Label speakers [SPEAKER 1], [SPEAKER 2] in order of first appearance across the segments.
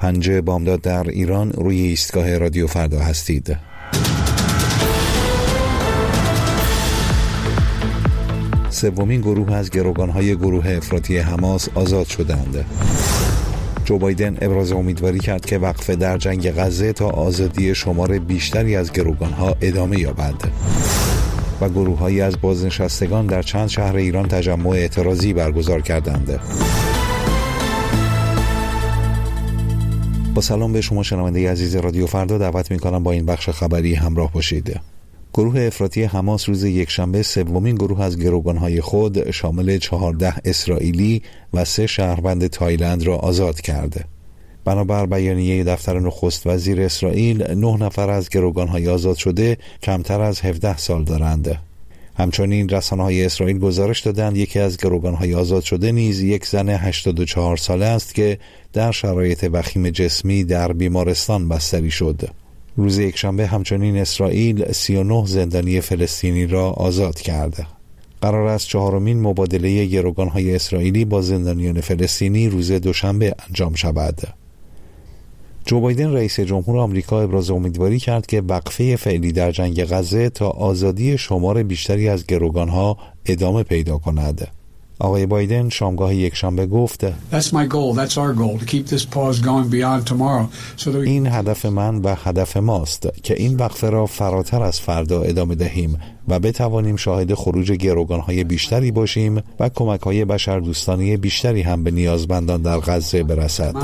[SPEAKER 1] پنجه بامداد در ایران، روی ایستگاه رادیو فردا هستید. سومین گروه از گروگان‌های گروه افراطی حماس آزاد شدند. جو بایدن ابراز امیدواری کرد که وقفه در جنگ غزه تا آزادی شمار بیشتری از گروگان‌ها ادامه یابد. و گروه‌هایی از بازنشستگان در چند شهر ایران تجمع اعتراضی برگزار کردند. با سلام به شما شنونده عزیز رادیو فردا، دعوت می‌کنم با این بخش خبری همراه باشید. گروه افراطی حماس روز یکشنبه سومین گروه از گروگان‌های خود شامل 14 اسرائیلی و 3 شهروند تایلند را آزاد کرد. بنابر بیانیه دفتر نخست وزیر اسرائیل، 9 نفر از گروگان‌های آزاد شده کمتر از 17 سال دارند. همچنین رسانه‌های اسرائیل گزارش دادند یکی از گروگان‌های آزاد شده نیز یک زن 84 ساله است که در شرایط وخیم جسمی در بیمارستان بستری شد. روز یکشنبه همچنین اسرائیل 39 زندانی فلسطینی را آزاد کرد. قرار است 4مین مبادله گروگان‌های اسرائیلی با زندانیان فلسطینی روز دوشنبه انجام شود. جو بایدن رئیس جمهور آمریکا ابراز امیدواری کرد که وقفه فعلی در جنگ غزه تا آزادی شمار بیشتری از گروگان‌ها ادامه پیدا کند. آقای بایدن شامگاه یکشنبه گفت: این هدف من و هدف ماست که این وقفه را فراتر از فردا ادامه دهیم و بتوانیم شاهد خروج گروگان‌های بیشتری باشیم و کمک‌های بشردوستانه بیشتری هم به نیازمندان در غزه برسد.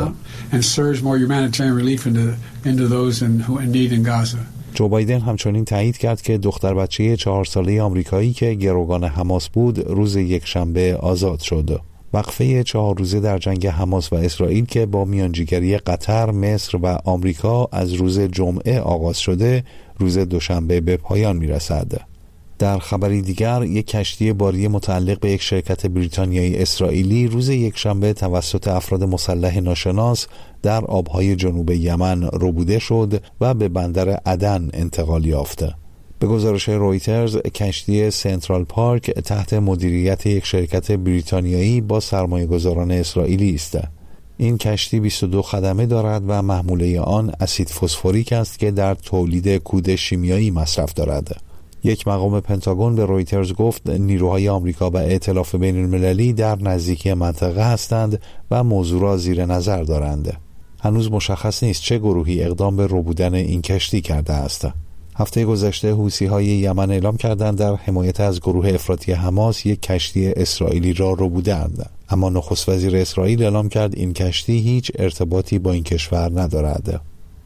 [SPEAKER 1] جو بایدن همچنین تایید کرد که دختر بچه 4 ساله آمریکایی که گروگان حماس بود روز یکشنبه آزاد شد. وقفه 4 روزه در جنگ حماس و اسرائیل که با میانجیگری قطر، مصر و آمریکا از روز جمعه آغاز شده، روز دوشنبه به پایان میرسد. در خبری دیگر، یک کشتی باری متعلق به یک شرکت بریتانیایی اسرائیلی روز یکشنبه توسط افراد مسلح ناشناس در آبهای جنوب یمن ربوده شد و به بندر عدن انتقال یافت. به گزارش رویترز، کشتی سنترال پارک تحت مدیریت یک شرکت بریتانیایی با سرمایه‌گذاران اسرائیلی است. این کشتی 22 خدمه دارد و محموله آن اسید فسفوریک است که در تولید کود شیمیایی مصرف دارد. یک مقام پنتاگون به رویترز گفت نیروهای آمریکا و ائتلاف بین‌المللی در نزدیکی منطقه هستند و موضوع را زیر نظر دارند. هنوز مشخص نیست چه گروهی اقدام به ربودن این کشتی کرده است. هفته گذشته حوثی‌های یمن اعلام کردند در حمایت از گروه افراطی حماس یک کشتی اسرائیلی را ربودند، اما نخست وزیر اسرائیل اعلام کرد این کشتی هیچ ارتباطی با این کشور ندارد.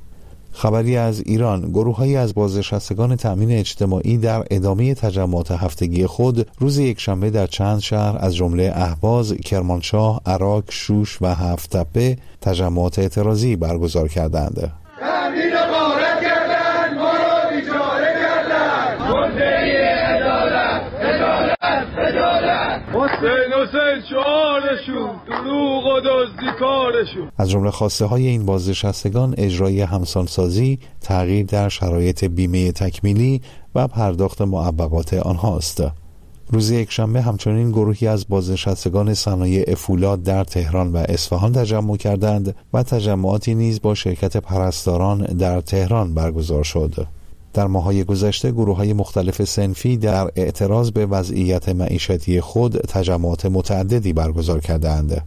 [SPEAKER 1] خبری از ایران، گروه‌هایی از بازنشستگان تأمین اجتماعی در ادامه تجمعات هفتگی خود روز یکشنبه در چند شهر از جمله اهواز، کرمانشاه، عراق، شوش و هفت‌تپه تجمعات اعتراضی برگزار کردند.
[SPEAKER 2] تأمین غارت کردند، ما را بیچاره کردند. مدعی عدالت، عدالت، عدالت. حسین شعارشون، دروغ و دزدی کارشون.
[SPEAKER 1] از جمله خواسته های این بازنشستگان اجرای همسانسازی، تغییر در شرایط بیمه تکمیلی و پرداخت معوقات آنهاست. روز یکشنبه همچنین گروهی از بازنشستگان صنایع فولاد در تهران و اصفهان تجمع کردند و تجمعاتی نیز با شرکت پرستاران در تهران برگزار شد. در ماه‌های گذشته گروه‌های مختلف صنفی در اعتراض به وضعیت معیشتی خود تجمعات متعددی برگزار کردند.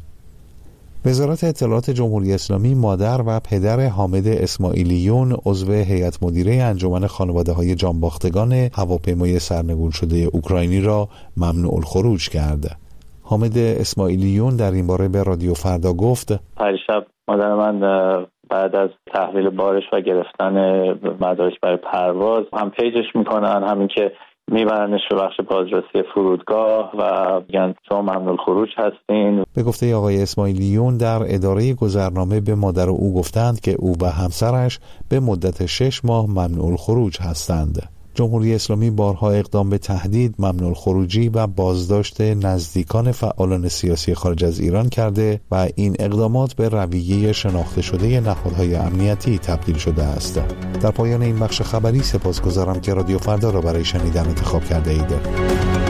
[SPEAKER 1] وزارت اطلاعات جمهوری اسلامی مادر و پدر حامد اسماعیلیون عضو هیئت مدیره انجمن خانواده‌های جانباختگان هواپیمای سرنگون شده اوکراینی را ممنوع الخروج کرد. حامد اسماعیلیون در این باره به رادیو فردا گفت:
[SPEAKER 3] پریشب مادر من بعد از تحویل بارش و گرفتن مدارک برای پرواز هم پیجش میکنن، همین که میبرنش به بخش بازرسی فرودگاه و میگن شما ممنوع الخروج هستین.
[SPEAKER 1] به گفته آقای اسماعیلیون در اداره گذرنامه به مادر او گفتند که او و همسرش به مدت 6 ماه ممنوع الخروج هستند. جمهوری اسلامی بارها اقدام به تهدید، ممنوع الخروجی و بازداشت نزدیکان فعالان سیاسی خارج از ایران کرده و این اقدامات به رویه شناخته شده نهادهای امنیتی تبدیل شده است. در پایان این بخش خبری سپاسگزارم که رادیو فردا را برای شنیدن انتخاب کرده اید.